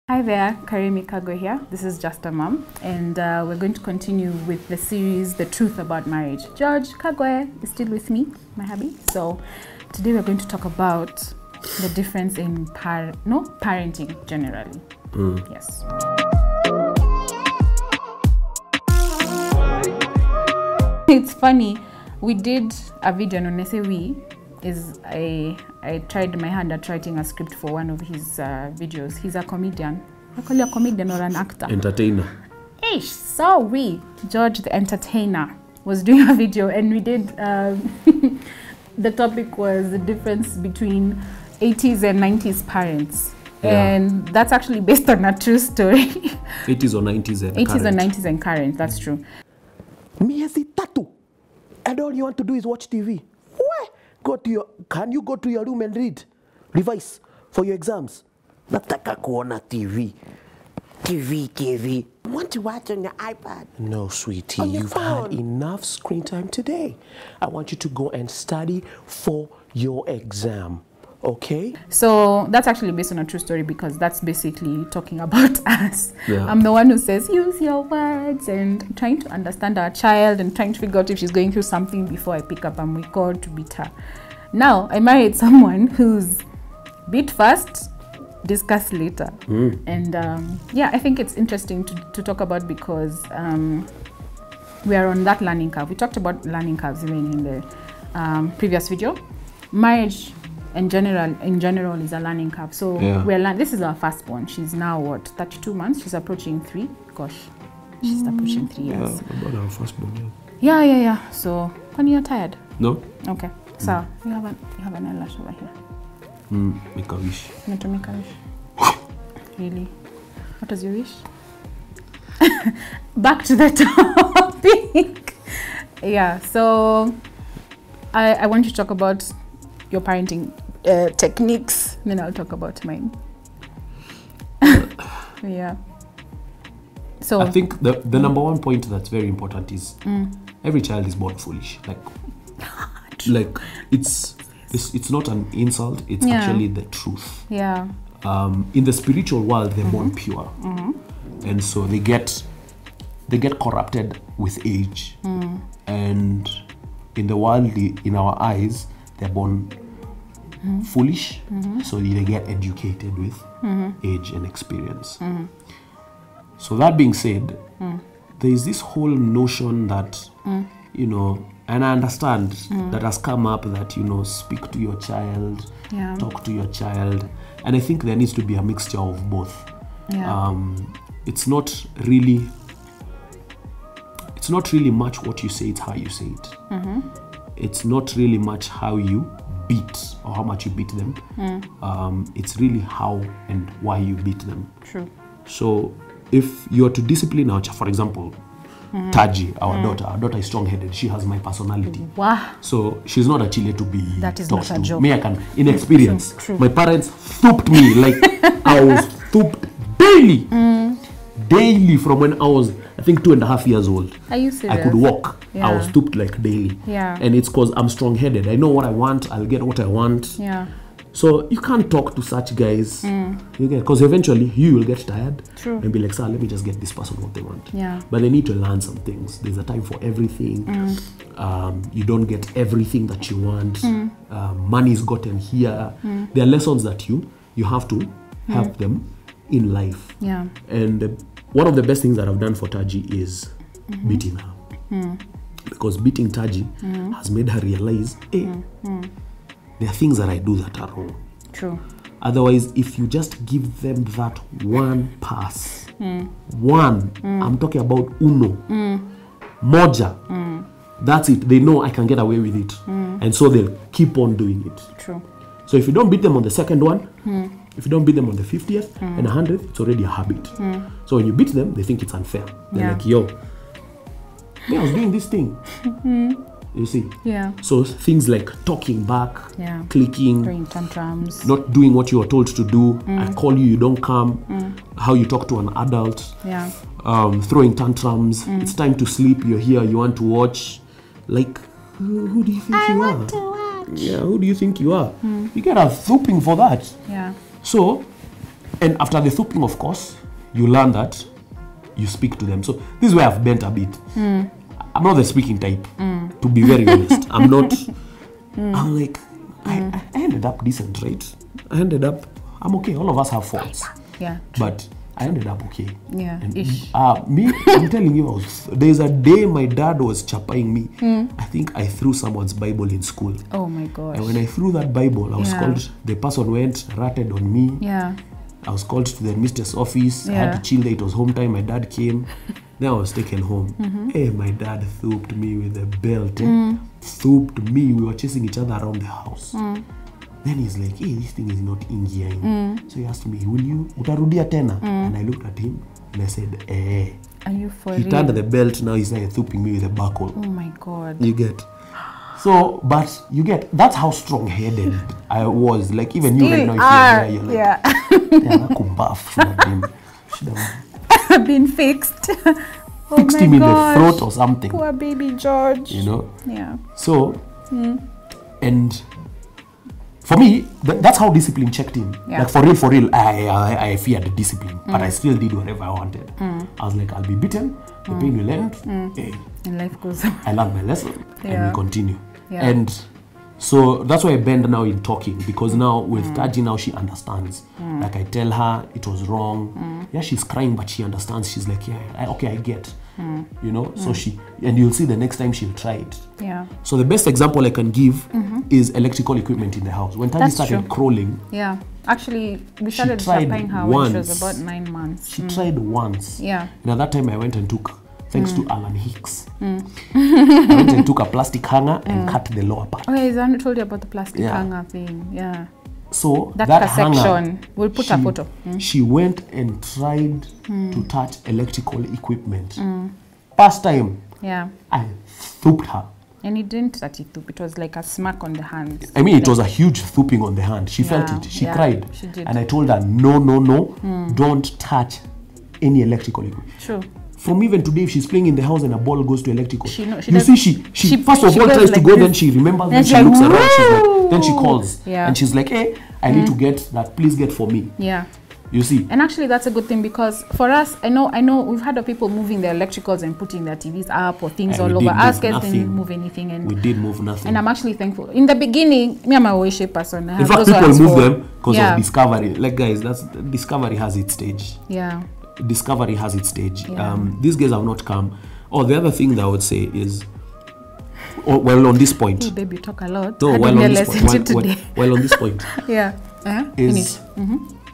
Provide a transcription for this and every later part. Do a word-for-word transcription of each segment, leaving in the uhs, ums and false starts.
Hi there, Karimi Kagwe here. This is Just a Mom, and uh, we're going to continue with the series, The Truth About Marriage. George Kagwe is still with me, my hubby. So today we're going to talk about the difference in par no parenting generally. Mm. Yes. It's funny. We did a video, and when I say we, is I I tried my hand at writing a script for one of his uh, videos. He's a comedian. I call you a comedian or an actor? Entertainer. Ish, so we, George the entertainer, was doing a video, and we did, um, the topic was the difference between eighties and nineties parents. Yeah. And that's actually based on a true story. eighties or nineties and eighties current. and nineties and current, that's true. Miezi tatu, and all you want to do is watch T V. Why? Go to your, can you go to your room and read? Revise for your exams. Nataka kuona T V. T V, T V. I want to watch on your iPad. No, sweetie, you've phone. had enough screen time today. I want you to go and study for your exam. Okay? So that's actually based on a true story, because that's basically talking about us. Yeah. I'm the one who says, use your words, and trying to understand our child and trying to figure out if she's going through something before I pick up and we call to beat her. Now, I married someone who's beat first, discuss later. Mm. And um, yeah, I think it's interesting to, to talk about, because um, we are on that learning curve. We talked about learning curves even in the um, previous video. Marriage in general, in general, is a learning curve. So yeah. we're learn this is our firstborn. She's now what, thirty-two months. She's approaching three. Gosh, she's mm. approaching three years. Yeah, about our firstborn. Yeah. Yeah, yeah, yeah. So, when you're tired? No. Okay. So mm. you have an you have an eyelash over here. Mm, make a wish. You need to make a wish. Really? What was your wish? Back to the topic. Yeah. So, I I want you to talk about your parenting uh, techniques, then I'll talk about mine. Yeah. So I think the the mm. number one point that's very important is mm. every child is born foolish. Like, like it's, it's it's not an insult. It's yeah. actually the truth. Yeah. Um, in the spiritual world, they're mm-hmm. born pure, mm-hmm. and so they get they get corrupted with age. Mm. And in the world, in our eyes, they're born mm-hmm. foolish, mm-hmm. so they get educated with mm-hmm. age and experience. Mm-hmm. So that being said, mm. there is this whole notion that, mm. you know, and I understand mm. that has come up that, you know, speak to your child, yeah. talk to your child. And I think there needs to be a mixture of both. Yeah. Um, it's not really, it's not really much what you say, it's how you say it. Mm-hmm. It's not really much how you beat or how much you beat them. Mm. Um, it's really how and why you beat them. True. So if you are to discipline our child, for example, mm. Taji, our mm. daughter, our daughter is strong-headed. She has my personality. Wow. So she's not a chile to be that is talked not a to. joke. Me, I can, in experience, True. True. my parents stooped me like I was stooped daily. Mm. Daily from when I was, I think, two and a half years old. Are you serious? I could walk. Yeah. I was stooped like daily. Yeah. And it's because I'm strong-headed. I know what I want. I'll get what I want. Yeah. So you can't talk to such guys. Mm. You get, because eventually you will get tired. True. And be like, sir, let me just get this person what they want. Yeah. But they need to learn some things. There's a time for everything. Mm. Um, you don't get everything that you want. Mm. Uh, money is gotten here. Mm. There are lessons that you you have to mm. help them in life. Yeah. And uh, one of the best things that I've done for Taji is mm-hmm. beating her. Mm. Because beating Taji mm. has made her realize, hey, mm. Mm. there are things that I do that are wrong. True. Otherwise, if you just give them that one pass, mm. one, mm. I'm talking about uno, mm. moja, mm. that's it. They know I can get away with it. Mm. And so they'll keep on doing it. True. So if you don't beat them on the second one, mm. if you don't beat them on the fiftieth mm. and a hundredth, it's already a habit. Mm. So when you beat them, they think it's unfair. They're yeah. like, yo, yeah, I was doing this thing. Mm. You see? Yeah. So things like talking back, yeah. clicking, throwing tantrums, not doing what you were told to do. Mm. I call you, you don't come. Mm. How you talk to an adult. Yeah. Um, throwing tantrums. Mm. It's time to sleep. You're here. You want to watch. Like, who, who do you think I you want are? To watch. Yeah. Who do you think you are? Mm. You get a whooping for that. Yeah. So And after the thooping, of course, you learn that you speak to them. So this is where I've bent a bit. Mm. I'm not the speaking type, mm. to be very honest. I'm not. Mm. I'm like, mm. I, I ended up decent, right? I ended up, I'm okay. All of us have faults. Yeah. But I ended up okay. Yeah. And Ish. Uh, me, I'm telling you, I was, there's a day my dad was chapaying me. Mm. I think I threw someone's Bible in school. Oh my gosh. And when I threw that Bible, I was Yeah. called, the person went, ratted on me. Yeah. I was called to the mistress office. Yeah. I had to chill there. It was home time. My dad came. Then I was taken home. Mm-hmm. Hey, my dad thooped me with a belt. Eh? Mm. Thooped me. We were chasing each other around the house. Mm. Then he's like, hey, this thing is not ingiaing. Mm. So he asked me, will you, utarudia tena? Mm. And I looked at him and I said, eh. Are you for He real? turned the belt. Now he's like thooping me with a buckle. Oh my God. You get. So, but you get, that's how strong-headed I was. Like, even you right now, if you're there, you're like, yeah. yeah, that could buff. Should have been, should have been fixed. Oh fixed my him in gosh. the throat or something. Poor baby George. You know? Yeah. So, Mm. and for me, th- that's how discipline checked in. Yeah. Like, for real, for real, I I, I feared discipline. Mm. But I still did whatever I wanted. Mm. I was like, I'll be beaten, the Mm. pain will end. Mm. Hey, And life goes on. I learned my lesson, and Yeah. we continue. Yeah. And so that's why I bend now in talking, because now with Mm. Taji, now she understands. Mm. Like, I tell her it was wrong. Mm. Yeah, she's crying, but she understands. She's like, yeah, I, okay, I get. Mm. You know, so Mm. she, and you'll see the next time she'll try it. Yeah. So the best example I can give Mhm. is electrical equipment in the house. When Taji That's started true. crawling, Yeah. Actually, we She started tried champagne her when she was once. about nine months. she Mm. tried once. Yeah. And at that time I went and took, thanks Mm. to Alan Hicks, Mm. I went and took a plastic hanger and Mm. cut the lower part. Oh, yeah, is that I told you about the plastic Yeah. hanger thing? Yeah. So That, that, per hanger, section. We'll put she, a photo. Mm. she went and tried Mm. to touch electrical equipment. Mm. First time, Yeah. I thooped her. And it didn't touch it too. It was like a smack on the hand. I mean, it Like- was a huge thooping on the hand. She felt Yeah, it. She yeah, cried. she did. And I told her, no, no, no, Mm. don't touch any electrical equipment. True. From even today, if she's playing in the house and a ball goes to electrical, She know- she you does- see, she, she, she- first of she all goes tries like to go, this. then she remembers, And then she's she like, looks around, she's like, then she "Woo!" calls, Yeah. and she's like, hey, I Mm. need to get that, please get for me. Yeah. You see? And actually, that's a good thing because for us, I know, I know, we've heard of people moving their electricals and putting their T Vs up or things And all we over. did Us move guys nothing. didn't move anything, and We did move nothing. and I'm actually thankful. In the beginning, me, I'm a way person. I In have fact, those people ones move for- them because yeah. of discovery. Like, guys, that's discovery has its stage. Yeah. Discovery has its stage. Yeah. Um, these guys have not come. Oh, the other thing that I would say is, oh, well, on this point. Hey, baby, you talk a lot. No, How did well you on, this listen point, to well, well, today? well, on this point, Yeah. Uh-huh. is Mm-hmm.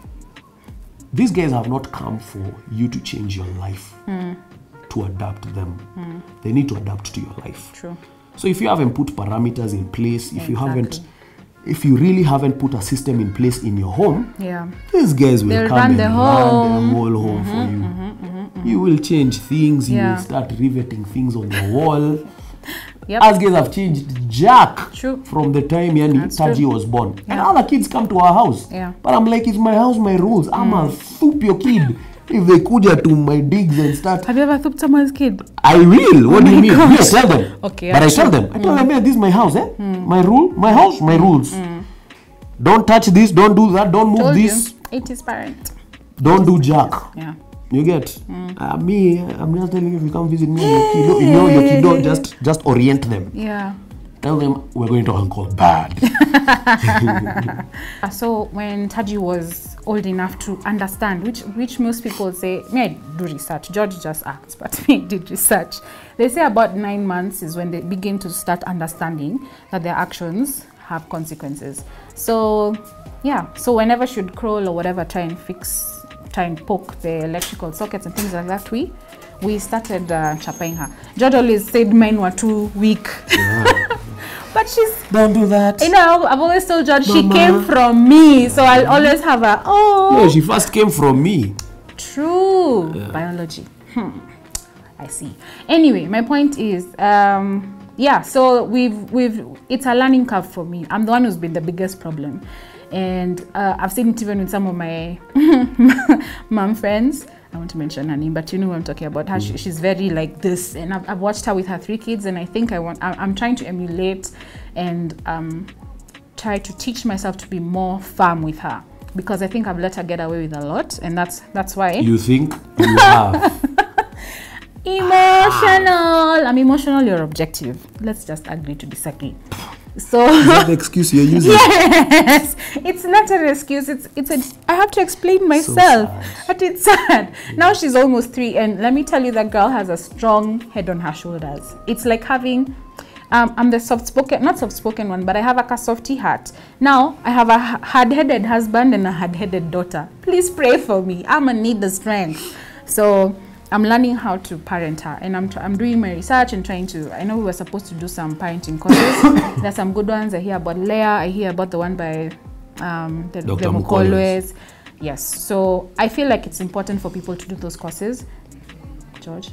these guys have not come for you to change your life, Mm. to adapt them. Mm. They need to adapt to your life. True. So if you haven't put parameters in place, if you haven't, Exactly. if you really haven't put a system in place in your home, Yeah. these guys will They'll come run and the run home. the whole home for you. You will change things. You Yeah. will start riveting things on the wall. Yep. As guys have changed Jack True. from the time Yani That's Taji true. was born. And Yeah. other kids come to our house. Yeah. But I'm like, it's my house, my rules. I'm a soup your kid. If they kuja to my digs and start, Have you ever thooped someone's kid? I will. What Oh do you my mean? gosh. Yes, tell them. Okay, But I actually. tell them. I tell Mm. them, yeah, this is my house, eh? Mm. My rule, my house, my rules. Mm. Don't touch this. Don't do that. Don't move Told this. you. It is parent. Don't do jack. Yeah. You get? Mm. Uh, me, I'm just telling you, if you come visit me and your kiddo, you know your kiddo, just just orient them. Yeah. Tell them we're going to Uncle Bad. So when Taji was old enough to understand, which which most people say, me I do research, George just acts, but me I did research. They say about nine months is when they begin to start understanding that their actions have consequences. So yeah, so whenever she'd crawl or whatever, try and fix, try and poke the electrical sockets and things like that, we we started uh, chapaying her. George always said mine were too weak. Yeah. But she's, Don't do that. you know, I've always told George she Mama. came from me, so I'll always have a, oh. Yeah, she first came from me. True. Yeah. Biology. Hmm. I see. Anyway, my point is, um, yeah, so we've, we've, it's a learning curve for me. I'm the one who's been the biggest problem. And uh, I've seen it even with some of my mom friends. I want to mention her name, but you know who I'm talking about. Her, she, she's very like this, and I've, I've watched her with her three kids, and I think I want. I, I'm trying to emulate and um, try to teach myself to be more firm with her. because I think I've let her get away with a lot, and that's that's why. You think you have? Emotional. I'm emotional. You're objective. Let's just agree to disagree. So Is that the excuse you're using? yes, it's not an excuse. It's it's a. I have to explain myself. sad. But it's sad. Now she's almost three, and let me tell you, that girl has a strong head on her shoulders. It's like having. Um, I'm the soft-spoken, not soft-spoken one, but I have like a softy heart. Now I have a h- hard-headed husband and a hard-headed daughter. Please pray for me. I'm gonna need the strength. So I'm learning how to parent her, and I'm, tr- I'm doing my research and trying to. I know we were supposed to do some parenting courses. There's some good ones. I hear about Leah. I hear about the one by um, the Doctor the Mukolwes. Mukolwes. Yes. So I feel like it's important for people to do those courses. George.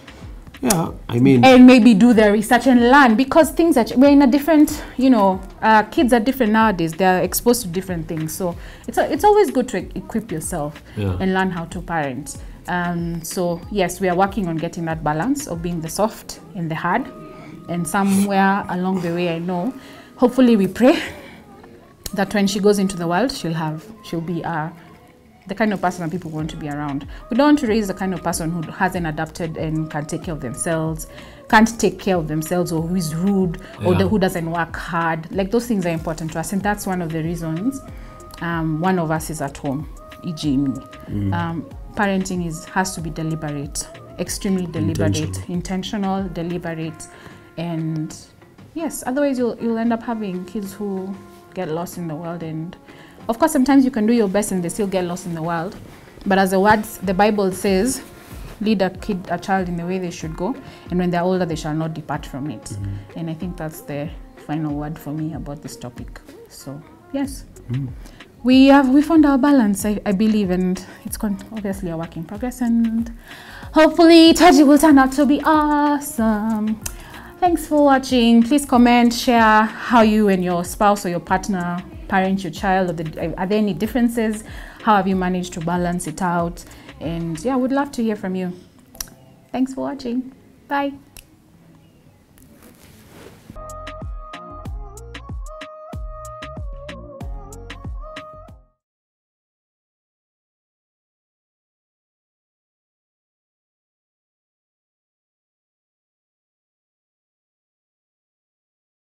Yeah, I mean, And maybe do their research and learn, because things are ch- we're in a different, you know, uh, kids are different nowadays. They're exposed to different things. So it's a, it's always good to e- equip yourself Yeah. and learn how to parent. Um, so yes, we are working on getting that balance of being the soft and the hard. And somewhere along the way, I know, hopefully we pray that when she goes into the world, she'll have, she'll be uh, the kind of person that people want to be around. We don't want to raise the kind of person who hasn't adapted and can take care of themselves, can't take care of themselves, or who is rude, or Yeah. the, who doesn't work hard. Like, those things are important to us, and that's one of the reasons um, one of us is at home, for example me. Um, parenting is has to be deliberate, extremely deliberate, Intentional. intentional, deliberate, and yes, otherwise you'll you'll end up having kids who get lost in the world. And of course, sometimes you can do your best and they still get lost in the world. But as the words, the Bible says, lead a kid, a child in the way they should go, and when they're older, they shall not depart from it. Mm-hmm. And I think that's the final word for me about this topic. So yes, mm. we have we found our balance, I, I believe, and it's con- obviously a work in progress. And hopefully, Taji will turn out to be awesome. Thanks for watching. Please comment, share how you and your spouse or your partner parent your child. Are there, are there any differences? How have you managed to balance it out? And yeah, we'd love to hear from you. Thanks for watching. Bye.